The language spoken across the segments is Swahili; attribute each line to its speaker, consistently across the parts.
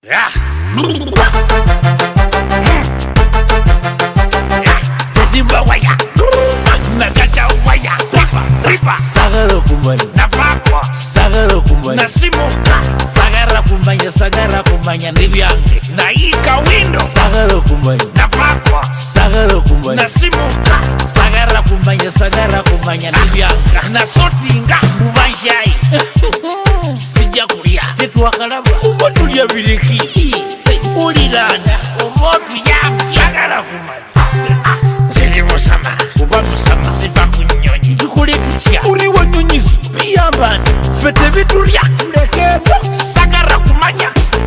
Speaker 1: Yeah. Sedimba waya. Nagata waya. Riba.
Speaker 2: Sagara kumbanya.
Speaker 1: Nafakwa.
Speaker 2: Sagara kumbanya.
Speaker 1: Nasimuka.
Speaker 2: Sagara kumbanya. Sagara kumbanya ndibyange.
Speaker 1: Naika window.
Speaker 2: Sagara kumbanya.
Speaker 1: Nafakwa.
Speaker 2: Sagara kumbanya.
Speaker 1: Nasimuka.
Speaker 2: Sagara kumbanya. Sagara kumbanya ndibyange.
Speaker 1: Nasotinga. Mubanjai. Sijja kulya.
Speaker 2: Tetwakalaba.
Speaker 1: Ubotulya biriki. Ulirana. Omotu ya. Sagara kumanya. Sili musama.
Speaker 2: Kuba musama.
Speaker 1: Siva kunyonyi.
Speaker 2: Tukule tutya.
Speaker 1: Uri wanyonyizu.
Speaker 2: Biyambani.
Speaker 1: Fete bitulya.
Speaker 2: Kulekebo.
Speaker 1: Sagara kumanya.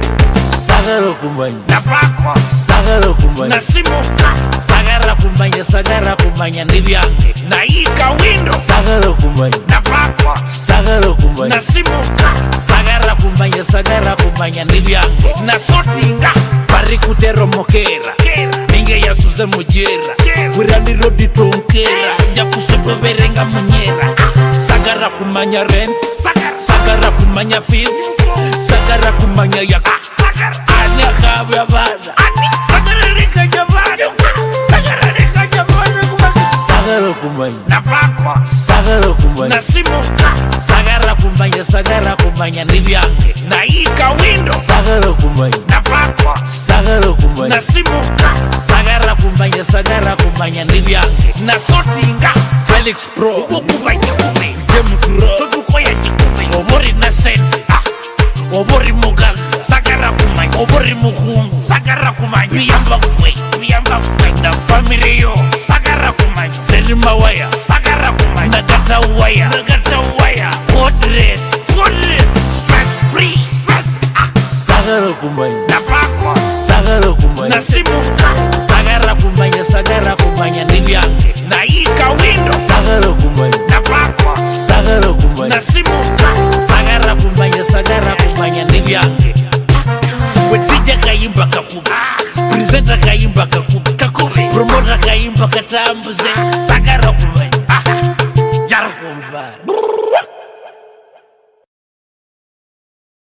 Speaker 2: Sagara kumbanya.
Speaker 1: Nafakwa.
Speaker 2: Sagara kumbanya.
Speaker 1: Nasimuka.
Speaker 2: Sagara kumbanya. Sagara kumbanya ndibyange.
Speaker 1: Naika window.
Speaker 2: Sagara kumbanya.
Speaker 1: Nafakwa.
Speaker 2: Sagara kumbanya.
Speaker 1: Nasimuka.
Speaker 2: Sagara kumbanya. Sagara kumbanya ndibyange.
Speaker 1: Nasotinga.
Speaker 2: Bari kutero mokera. Ninge yasuze mujera. Wirani rodi tonkera. Njakusoto verenga munyera. Sagara kumanya rent. Sagara kumanya fees. Sagara kumanya yaka. Ane kawe abana.
Speaker 1: Sagara rika jabana. Sagara rika jabana.
Speaker 2: Sagara kumanya.
Speaker 1: Nafakwa.
Speaker 2: Sagara kumanya.
Speaker 1: Nasimuka.
Speaker 2: Sagara kumanya. Sagara kumanya ndibyange.
Speaker 1: Naika window.
Speaker 2: Sagara kumanya.
Speaker 1: Nafakwa.
Speaker 2: Sagara kumanya.
Speaker 1: Nasimuka.
Speaker 2: Sagara kumanya. Sagara kumanya ndibyange.
Speaker 1: Nasotinga.
Speaker 2: Felix Pro.
Speaker 1: Okubanya kubi.
Speaker 2: Demukuro.
Speaker 1: Todukoya jikubi.
Speaker 2: Obori na sente. Obori mugaga.
Speaker 1: Sagara kumanya.
Speaker 2: Obori mukungu.
Speaker 1: Sagara kumanya.
Speaker 2: Biyamba kwe.
Speaker 1: Biyamba kumanya.
Speaker 2: Na family yo.
Speaker 1: Sagara kumanya.
Speaker 2: Serima waya.
Speaker 1: Sagara kumanya.
Speaker 2: Nagata waya.
Speaker 1: Nagata waya.
Speaker 2: Godress.
Speaker 1: Goodness. Stress free. Stress.
Speaker 2: Sagara kumanya.
Speaker 1: Nafakwa.
Speaker 2: Sagara kumanya.
Speaker 1: Nasimuka.
Speaker 2: Sagara kumanya. Sagara kumanya ndibyange.
Speaker 1: Naika window.
Speaker 2: Sagara kumanya.
Speaker 1: Nafakwa.
Speaker 2: Sagara kumanya.
Speaker 1: Nasimuka.
Speaker 2: Sagara kumanya. Sagara kumanya ndibyange. Wetija kayimba kakubi. Presenter kayimba kakubi.
Speaker 1: Kakubi.
Speaker 2: Promoter kayimba katambuze.
Speaker 1: Sagara kumanya.